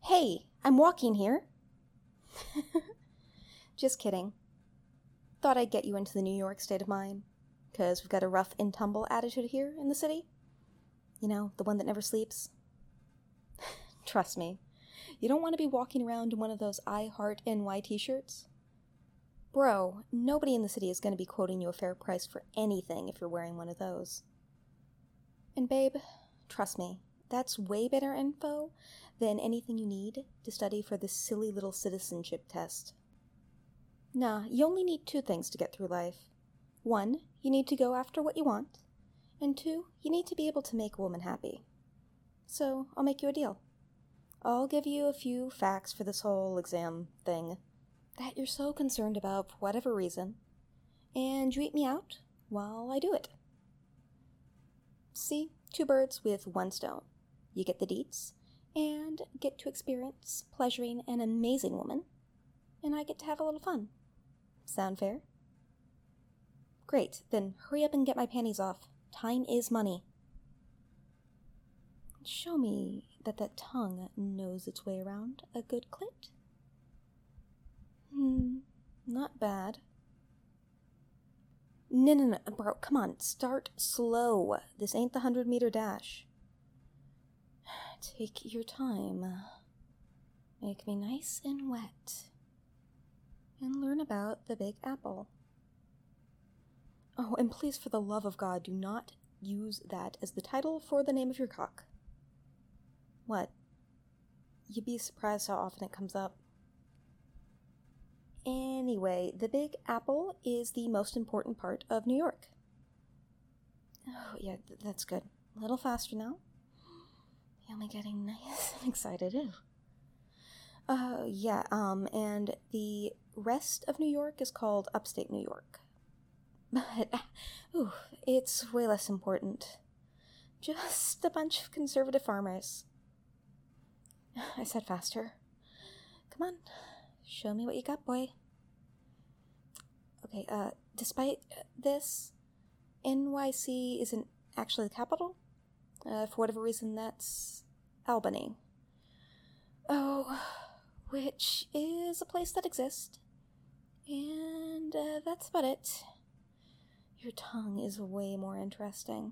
Hey, I'm walking here. Just kidding. Thought I'd get you into the New York state of mind, because we've got a rough and tumble attitude here in the city. You know, the one that never sleeps. Trust me, you don't want to be walking around in one of those I Heart NY t-shirts. Bro, nobody in the city is going to be quoting you a fair price for anything if you're wearing one of those. And babe, trust me, that's way better info than anything you need to study for this silly little citizenship test. Nah, you only need two things to get through life. One, you need to go after what you want. And two, you need to be able to make a woman happy. So, I'll make you a deal. I'll give you a few facts for this whole exam thing that you're so concerned about for whatever reason, and you eat me out while I do it. See, two birds with one stone. You get the deets, and get to experience pleasuring an amazing woman, and I get to have a little fun. Sound fair? Great, then hurry up and get my panties off. Time is money. Show me that tongue knows its way around a good clit. Not bad. No, bro, come on, start slow. This ain't the 100-meter dash. Take your time. Make me nice and wet. And learn about the Big Apple. Oh, and please, for the love of God, do not use that as the title for the name of your cock. What? You'd be surprised how often it comes up. Anyway, the Big Apple is the most important part of New York. Oh, yeah, that's good. A little faster now. Feel me getting nice and excited. And the rest of New York is called Upstate New York. But, it's way less important. Just a bunch of conservative farmers. I said faster. Come on, show me what you got, boy. Okay, despite this, NYC isn't actually the capital. For whatever reason, that's Albany. Oh, which is a place that exists. And that's about it. Your tongue is way more interesting.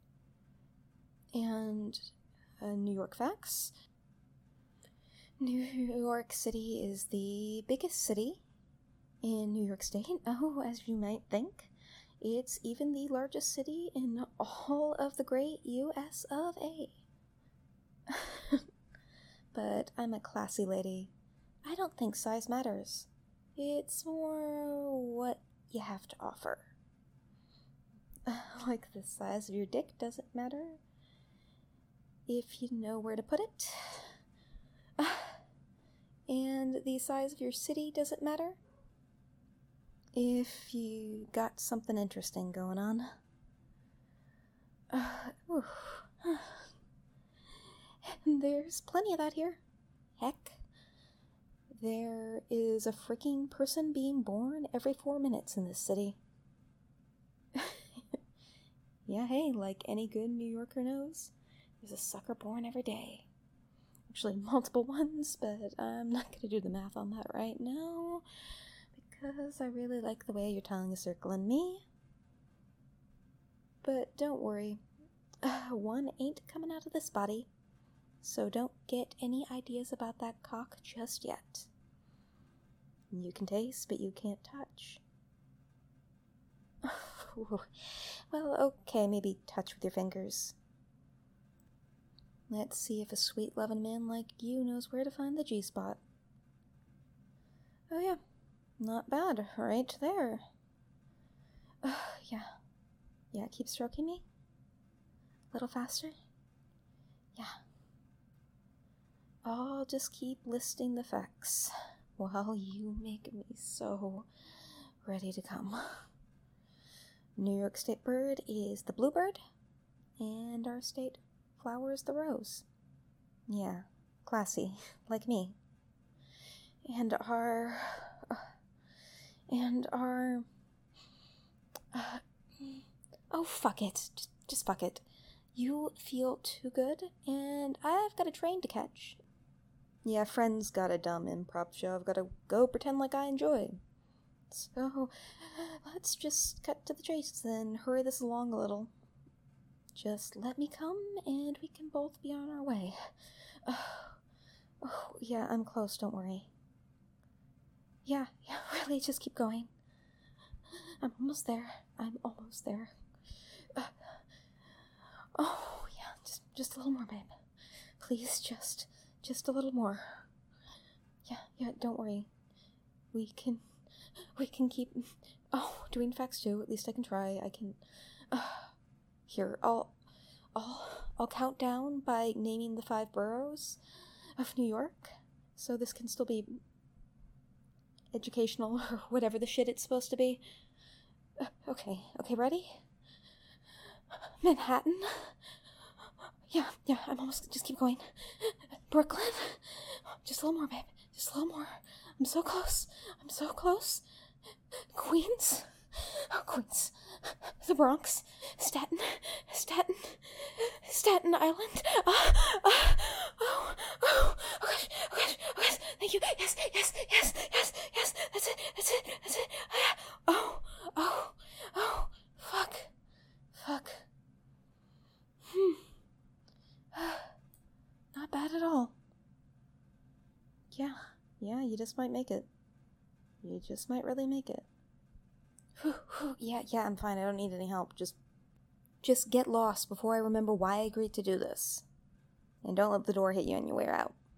And New York facts. New York City is the biggest city in New York State. Oh, as you might think, it's even the largest city in all of the great US of A. But I'm a classy lady. I don't think size matters. It's more what you have to offer. Like the size of your dick doesn't matter if you know where to put it. And the size of your city doesn't matter if you got something interesting going on. There's plenty of that here. Heck, there is a freaking person being born every 4 minutes in this city. Yeah, hey, like any good New Yorker knows, there's a sucker born every day. Actually, multiple ones, but I'm not going to do the math on that right now, because I really like the way your tongue is circling me. But don't worry, one ain't coming out of this body, so don't get any ideas about that cock just yet. You can taste, but you can't touch. Well, okay, maybe touch with your fingers. Let's see if a sweet loving man like you knows where to find the G-spot. Oh yeah, not bad, right there. Yeah, keep stroking me. A little faster. Yeah. I'll just keep listing the facts while you make me so ready to come. New York State bird is the bluebird, and our state flower is the rose. Yeah, classy, like me. And our... oh, fuck it. Just fuck it. You feel too good, and I've got a train to catch. Yeah, friend's got a dumb improv show I've got to go pretend like I enjoy. So, let's just cut to the chase then, hurry this along a little. Just let me come, and we can both be on our way. Oh, yeah, I'm close, don't worry. Yeah, really, just keep going. I'm almost there. Oh, yeah, just a little more, babe. Please, just a little more. Yeah, don't worry. We can keep... Oh, doing facts too. At least I can try. I can... Here, I'll count down by naming the 5 boroughs of New York, so this can still be educational or whatever the shit it's supposed to be. Okay, ready? Manhattan. Yeah, I'm almost, just keep going. Brooklyn. Just a little more, babe. Just a little more. I'm so close. Queens. Oh, Queens. The Bronx. Staten Island. Oh, gosh. Thank you. Yes. That's it. Oh, fuck. Not bad at all. Yeah, you just might make it. You just might really make it. Yeah, I'm fine. I don't need any help. Just get lost before I remember why I agreed to do this. And don't let the door hit you on your way out.